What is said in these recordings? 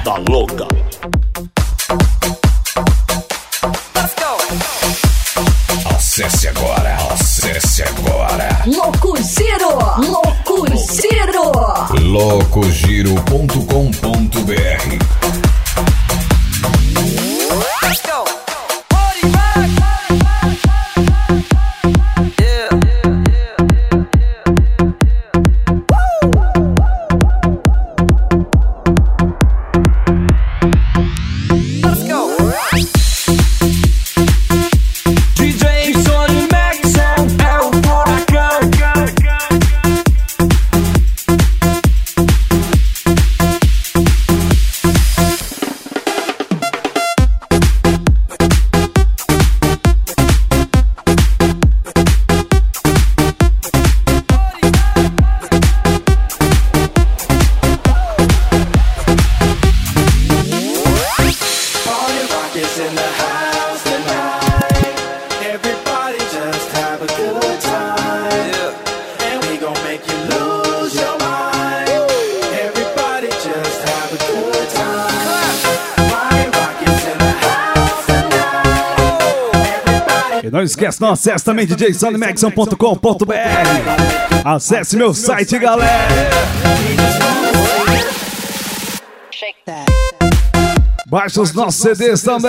Tá louca. Acesse agora, acesse agora. Louco Giro, Louco Giro. Loucogiro.com.br. Let's go. Party rock. Yeah. Let's go. DJ Sony Max é o furacão. E não esquece, não acesse também djsonymaxon.com.br. Acesse meu site, galera. Baixe os nossos CDs também.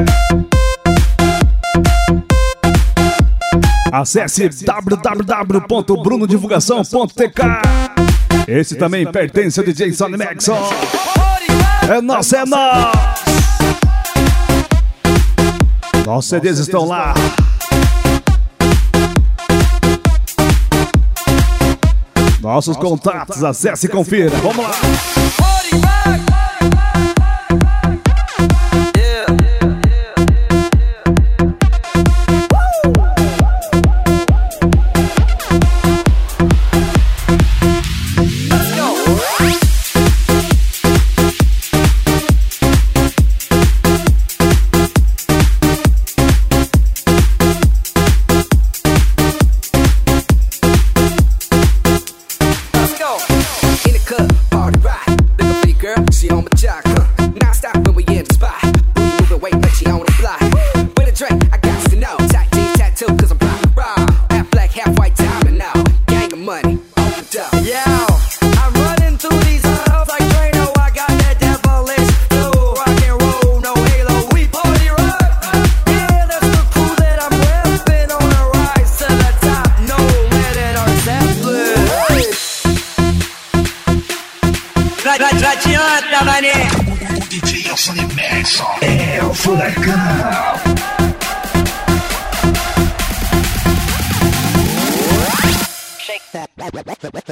Acesse www.brunodivulgação.tk. Esse também pertence ao DJ Sony Maxon. É nosso, é nosso. Nossos CDs estão lá. Nossos contatos, acesse e confira. Vamos lá. Não adianta, mané. O DJ Sony Maxon é o furacão. Shake that.